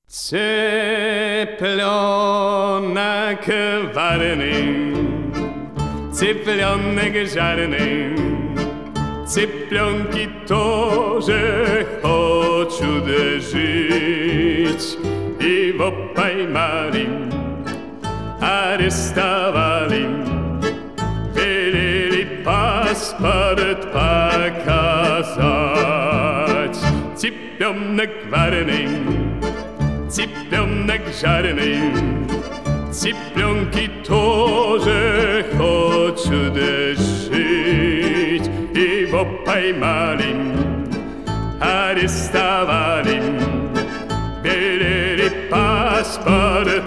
Цыпленок вареный, цыпленок жареный, цыпленки тоже хочут жить. Его поймали, арестовали, велели паспорт показать. Цыпленок вареный, цыпленок жареный, цыпленки тоже хочут жить. Его поймали, арестовали, велели паспорт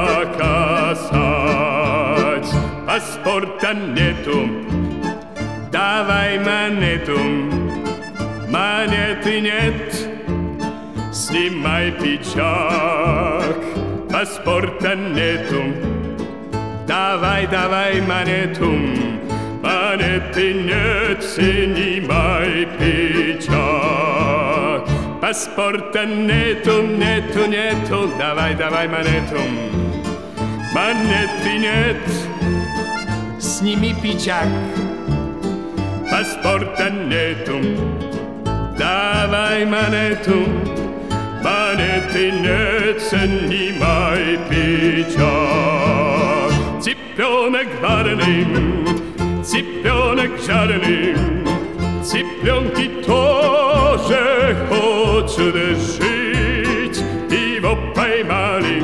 показать. Паспорта нету, давай монету, монеты нет, снимай пиджак. Паспорта нету, давай монету, монеты нет, снимай пиджак. Паспорта нету, давай монету, монеты нет, сними пиджак. Паспорта нету, давай монету, монеты нет, снимай пиджак. Цыпленок вареный, цыпленок жареный, цыпленки тоже хочут жить. Его поймали,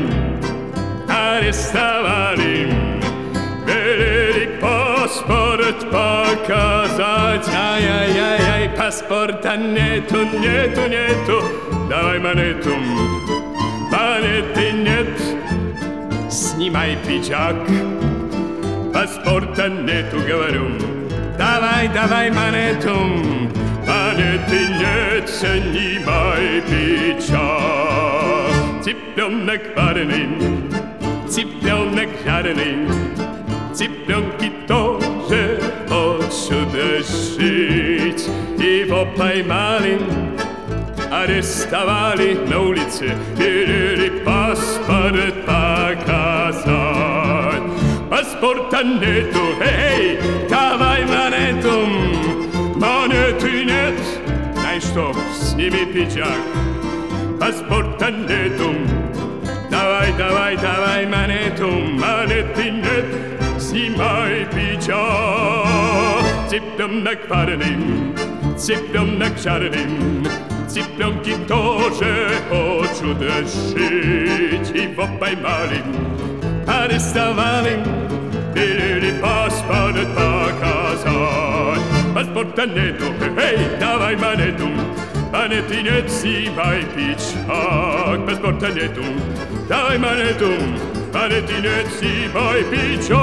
арестовали, велели паспорт показать. Ай-яй-яй-яй, паспорта нету, давай монету, монеты нет, снимай пиджак. Паспорта нету, говорю, давай монету, монеты нет, снимай пиджак. Цыпленок вареный, цыпленок жареный, цыпленки тоже хочут жить. Его поймали, арестовали на улице, велели паспорт показать. Паспорта нету, эй, давай монету, монеты нет, знаешь что, сними пиджак. Паспорта нету, давай монету, монеты нет, снимай пиджак. Цыпленок вареный, цыпленок жареный, цыпленки тоже хочут жить. Его поймали, арестовали, велели паспорт показать. Паспорта нету, эй, давай монету, монеты нет, снимай пиджак. Паспорта нету, давай монету, монеты нет, снимай пиджак.